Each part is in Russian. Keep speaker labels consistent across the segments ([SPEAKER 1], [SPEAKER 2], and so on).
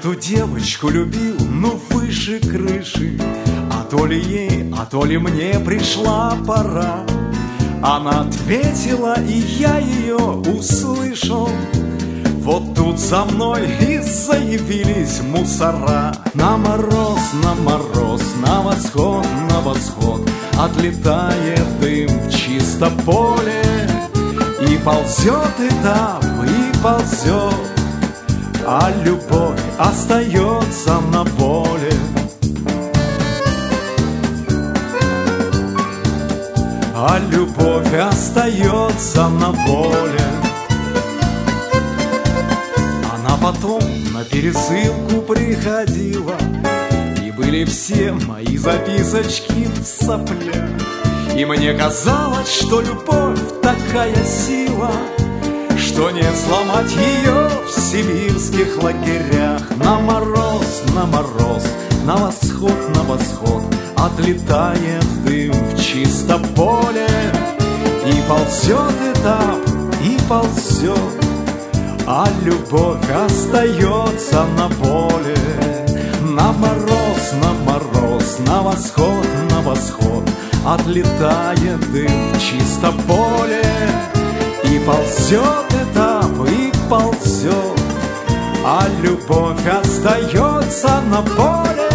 [SPEAKER 1] эту девочку любил, но выше крыши. А то ли ей, а то ли мне пришла пора. Она ответила, и я ее услышал. Вот тут за мной и заявились мусора. На мороз, на восход, отлетает дым в чисто поле. И ползет этап, и ползет, а любовь остается на воле. А любовь остается на воле. Она потом на пересылку приходила, и были все мои записочки в соплях. И мне казалось, что любовь такая сила, что не сломать ее в сибирских лагерях. На мороз, на восход, отлетает дым в чисто поле. И ползет этап, и ползет, а любовь остается на воле. На мороз, на восход, отлетает дым в чисто поле. И ползет этап, и ползет, а любовь остается на поле.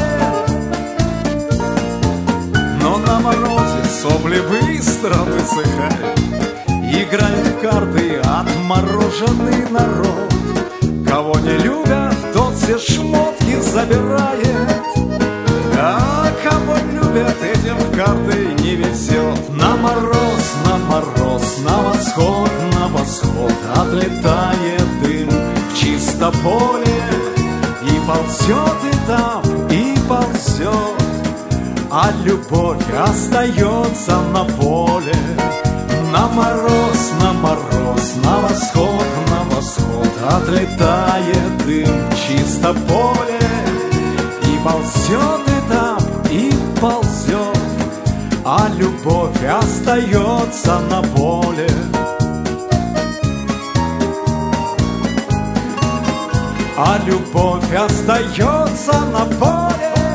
[SPEAKER 1] Но на морозе сопли быстро высыхают, играет в карты отмороженный народ. Кого не любят, тот все шмотки забирает, а кого любят, этим в карты не везет. На мороз, на восход, отлетает дым в чисто поле. И ползет этап, и ползет, а любовь остается на воле. На мороз, на восход, отлетает дым в чисто поле. И ползет этап, и ползет, а любовь остается на воле. А любовь остается на воле.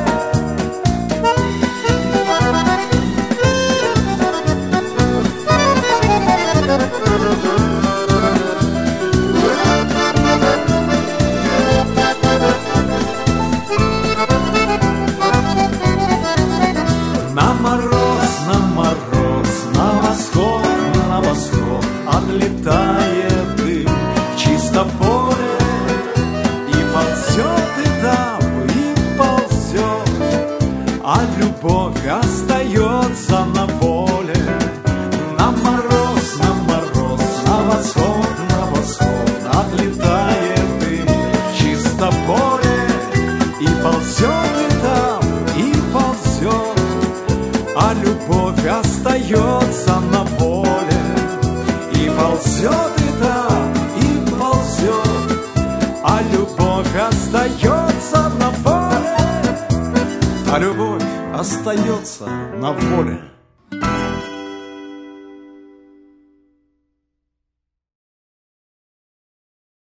[SPEAKER 1] На мороз, на восход, отлетает дым в чисто поле. И ползет этап, и ползет, а любовь остается на воле. На мороз, на восход, отлетает дым в чисто поле. И ползет этап, и ползет, а любовь остается на воле. И ползет этап, и ползет, а любовь остается на воле. А любовь остается на воле.